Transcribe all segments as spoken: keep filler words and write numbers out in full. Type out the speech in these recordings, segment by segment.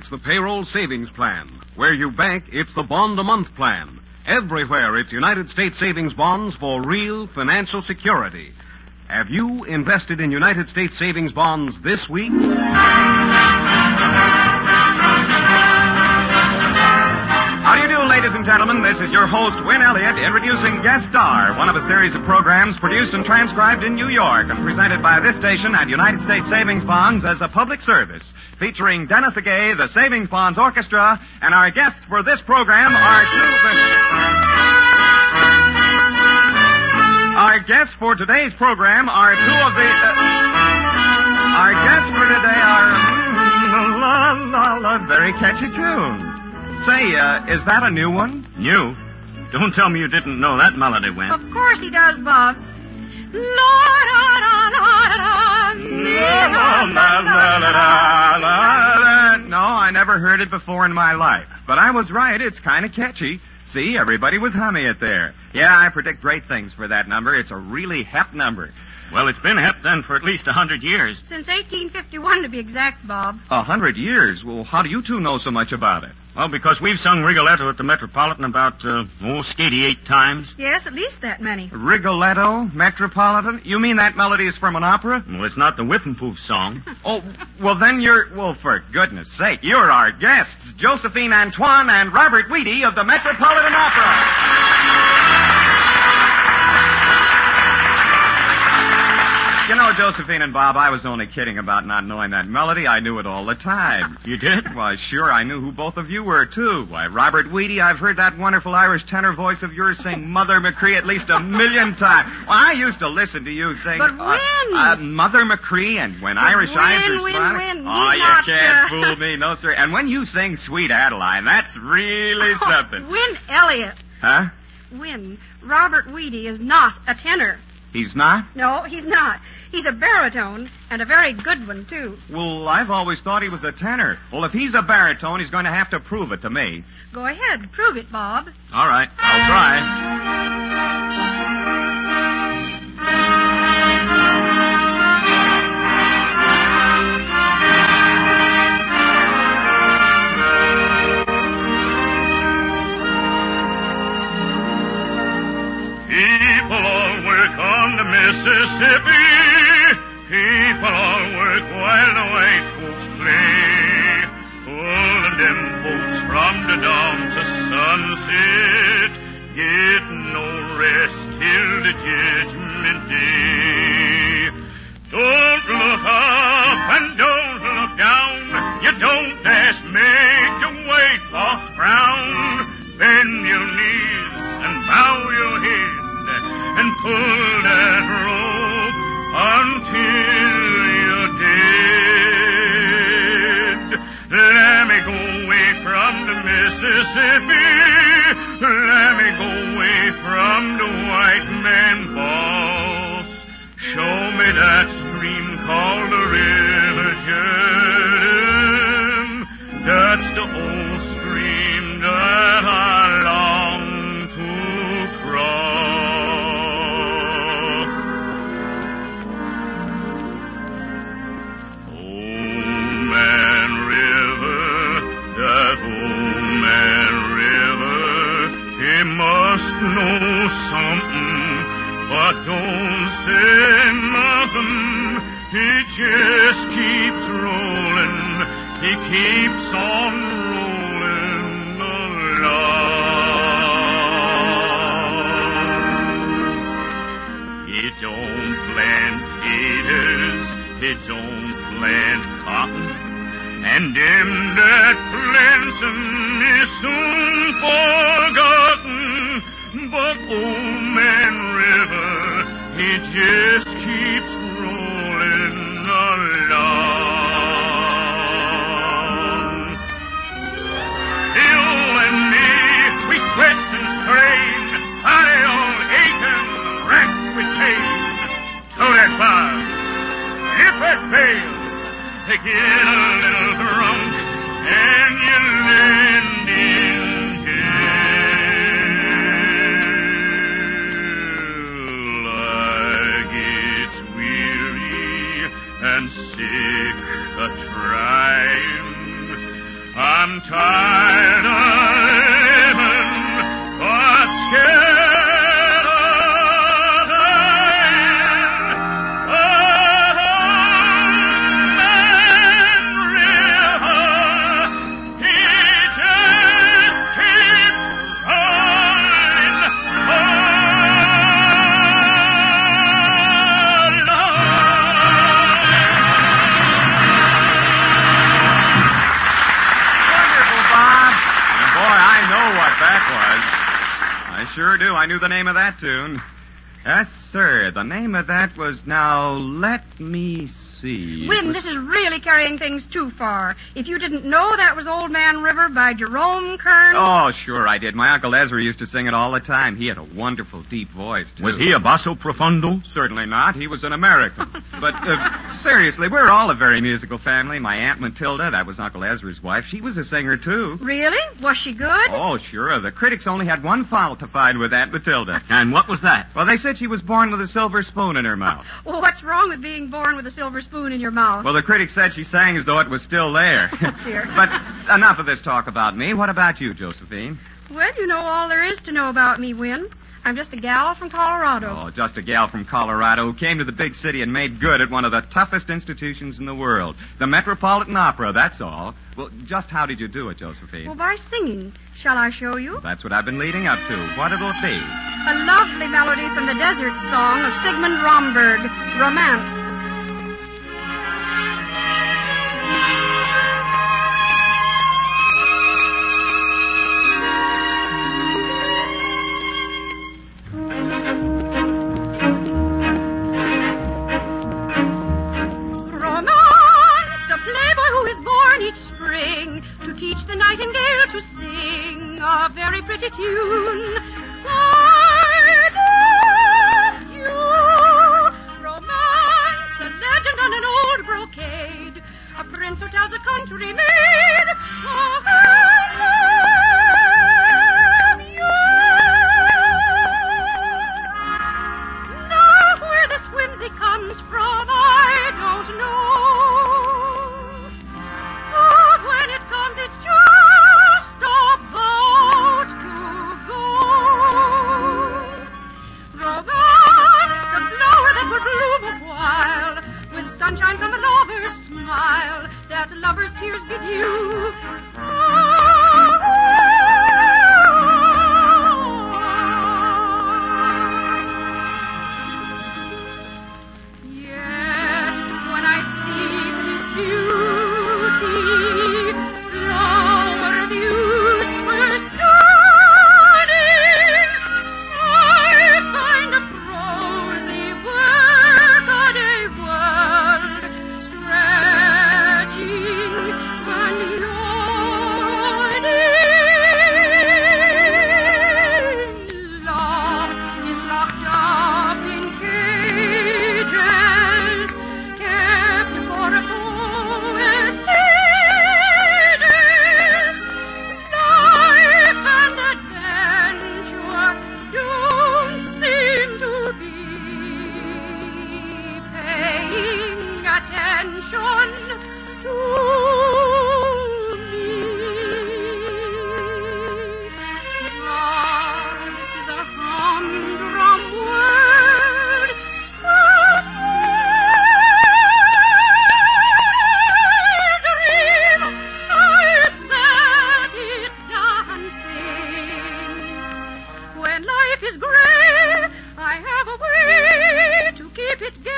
it's the payroll savings plan. Where you bank, it's the bond-a-month plan. Everywhere, it's United States savings bonds for real financial security. Have you invested in United States savings bonds this week? How do you do, ladies and gentlemen? This is your host, Win Elliott, introducing Guest Star, one of a series of programs produced and transcribed in New York and presented by this station and United States Savings Bonds as a public service, featuring Dennis Agay, the Savings Bonds Orchestra, and our guests for this program are two... Our guests for today's program are two of the... Uh, our guests for today are... Mm, la, la, la, very catchy tune. Say, uh, is that a new one? New? Don't tell me you didn't know that melody, Win. Of course he does, Bob. No, I never heard it before in my life. But I was right. It's kind of catchy. See, everybody was humming it there. Yeah, I predict great things for that number. It's a really hep number. Well, it's been hep then for at least a hundred years. Since eighteen fifty-one, to be exact, Bob. A hundred years? Well, how do you two know so much about it? Well, because we've sung Rigoletto at the Metropolitan about, uh, oh, skady-eight times. Yes, at least that many. Rigoletto? Metropolitan? You mean that melody is from an opera? Well, it's not the Whiffenpoof song. Oh, well, then you're... Well, for goodness sake, you're our guests, Josephine Antoine and Robert Weedy of the Metropolitan Opera. You know, Josephine and Bob, I was only kidding about not knowing that melody. I knew it all the time. You did? Why, sure, I knew who both of you were, too. Why, Robert Weedy, I've heard that wonderful Irish tenor voice of yours sing Mother McCree at least a million times. Well, I used to listen to you sing... But when? Uh, uh, Mother McCree, and When Irish when, Eyes Are when, Smiling. when. Oh, He's you not, can't uh... fool me, no, sir. And when you sing Sweet Adeline, that's really oh, something. Win Elliott. Huh? Win. Robert Weedy is not a tenor. He's not? No, he's not. He's a baritone, and a very good one, too. Well, I've always thought he was a tenor. Well, if he's a baritone, he's going to have to prove it to me. Go ahead. Prove it, Bob. All right. I'll try. People all work on the Mississippi. People all work while the white folks play. Pulling them boats from the dawn to sunset. Get no rest till the judgment day. Don't look up and don't look down. You don't ask make the white folks frown. Bend your knees and bow your head and pull that rope until you're dead. Let me go away from the Mississippi. Let me go away from the white man boss. Show me that stream called the River Jordan. That's the old stream that I long to cross. Must know something, but don't say nothing. He just keeps rolling. He keeps on rolling along. He don't plant taters. He don't plant cotton. And them that plants 'em is soon forgotten. But Old Man River, he just keeps rolling along. You and me, we sweat and strain, body all aching, racked with pain. Throw that bar, if it fails, to get a little drunk, and you land in jail. I get weary and sick a trying. I I sure do. I knew the name of that tune. Yes, sir. The name of that was Now Let Me See. Win, this is really carrying things too far. If you didn't know that was Old Man River by Jerome Kern... Oh, sure I did. My Uncle Ezra used to sing it all the time. He had a wonderful, deep voice, too. Was he a basso profundo? Certainly not. He was an American. But, uh, seriously, we're all a very musical family. My Aunt Matilda, that was Uncle Ezra's wife, she was a singer, too. Really? Was she good? Oh, sure. The critics only had one fault to find with Aunt Matilda. And what was that? Well, they said she was born with a silver spoon in her mouth. Well, what's wrong with being born with a silver spoon in your mouth? Well, the critics said she sang as though it was still there. Oh, dear. But enough of this talk about me. What about you, Josephine? Well, you know all there is to know about me, Win. I'm just a gal from Colorado. Oh, just a gal from Colorado who came to the big city and made good at one of the toughest institutions in the world. The Metropolitan Opera, that's all. Well, just how did you do it, Josephine? Well, by singing. Shall I show you? That's what I've been leading up to. What it'll be. A lovely melody from the desert song of Sigmund Romberg, Romance. Nightingale to sing a very pretty tune. I love you. Romance, a legend on an old brocade. A prince who tells a country maid of I love you. Now where this whimsy comes from, I don't know. But when it comes, it's just sunshine from a lover's smile, that lover's tears bedew. Yet, when I see his beauty, flower viewed first dawning, I find a prosy work a day world stretching and yawning. Love is locked up in cages, kept for a poet's ages. Life and adventure don't seem to be paying attention to me. This is a humdrum world, a dream. I set it dancing. When life is gray, I have a way to keep it gay.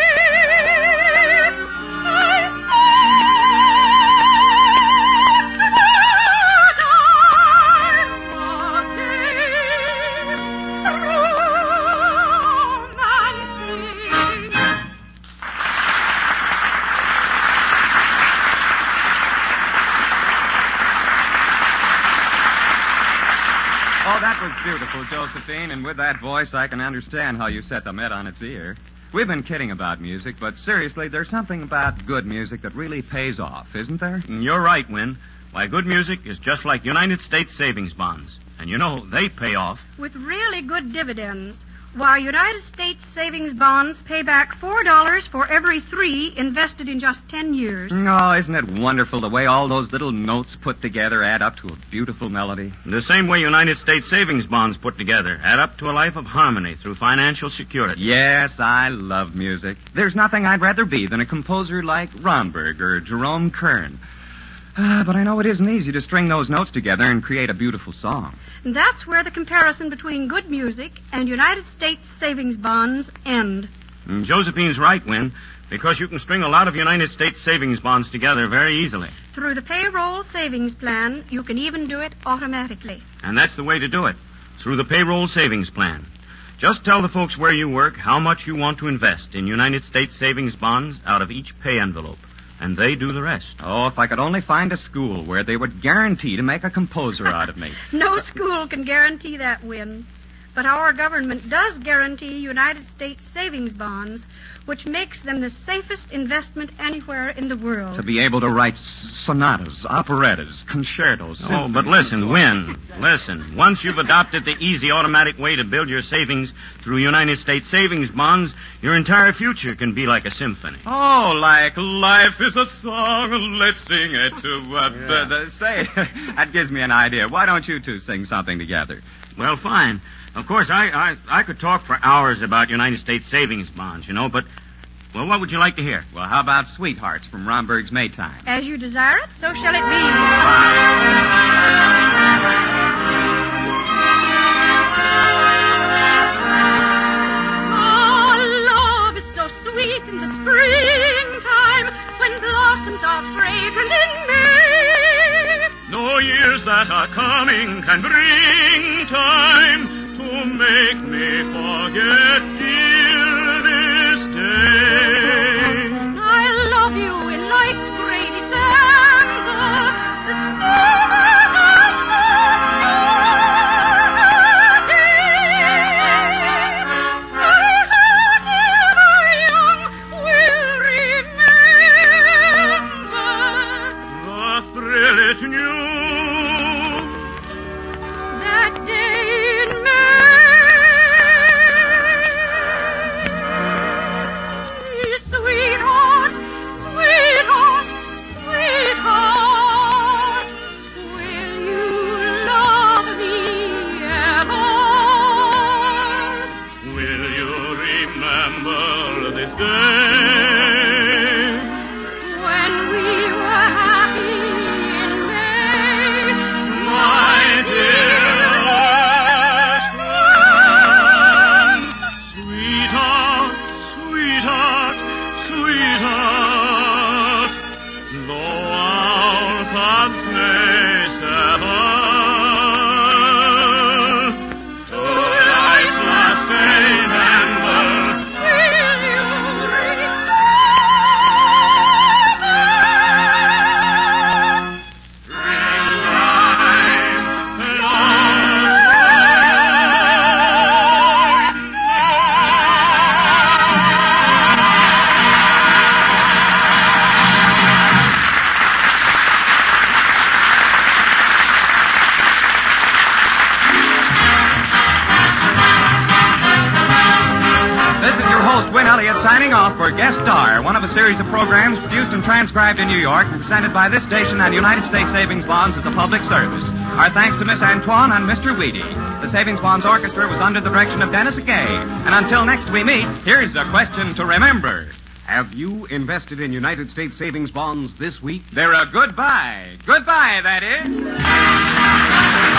Oh, that was beautiful, Josephine, and with that voice, I can understand how you set the Met on its ear. We've been kidding about music, but seriously, there's something about good music that really pays off, isn't there? You're right, Win. Why, good music is just like United States savings bonds. And you know, they pay off. With really good dividends. Why, United States savings bonds pay back four dollars for every three invested in just ten years. Oh, isn't it wonderful the way all those little notes put together add up to a beautiful melody? The same way United States savings bonds put together add up to a life of harmony through financial security. Yes, I love music. There's nothing I'd rather be than a composer like Romberg or Jerome Kern. Uh, but I know it isn't easy to string those notes together and create a beautiful song. And that's where the comparison between good music and United States savings bonds end. And Josephine's right, Win, because you can string a lot of United States savings bonds together very easily. Through the payroll savings plan, you can even do it automatically. And that's the way to do it. through the payroll savings plan. Just tell the folks where you work how much you want to invest in United States savings bonds out of each pay envelope, and they do the rest. Oh, if I could only find a school where they would guarantee to make a composer out of me. No school can guarantee that, Win. But our government does guarantee United States savings bonds, which makes them the safest investment anywhere in the world. To be able to write sonatas, operettas, concertos. Oh, symphonies. but listen, Win, listen. Once you've adopted the easy automatic way to build your savings through United States savings bonds, your entire future can be like a symphony. Oh, like life is a song, let's sing it to... Uh, Yeah. the, the, say, that gives me an idea. Why don't you two sing something together? Well, fine. Of course, I, I, I could talk for hours about United States savings bonds, you know, but, well, what would you like to hear? Well, how about Sweethearts from Romberg's Maytime? As you desire it, so shall it be. Oh, love is so sweet in the springtime when blossoms are fragrant in May. No years that are coming can bring time to make me forget till this day. I love you in night's gray December, the summer of the day. My heart ever young will remember The thrill it knew. that day in May. Sweetheart, sweetheart, sweetheart, will you love me ever? Will you remember this day? When we were happy in May, My dear one, sweetheart, sweetheart, sweetheart, though our paths may sever, to life's last remember. will you remember? This is your host, Win Elliott, signing off for Guest Star, one of a series of programs produced and transcribed in New York and presented by this station and United States Savings Bonds as a public service. Our thanks to Miss Antoine and Mister Weedy. The Savings Bonds Orchestra was under the direction of Dennis Gay. And until next we meet, here's a question to remember. Have you invested in United States savings bonds this week? They're a goodbye. Goodbye, that is.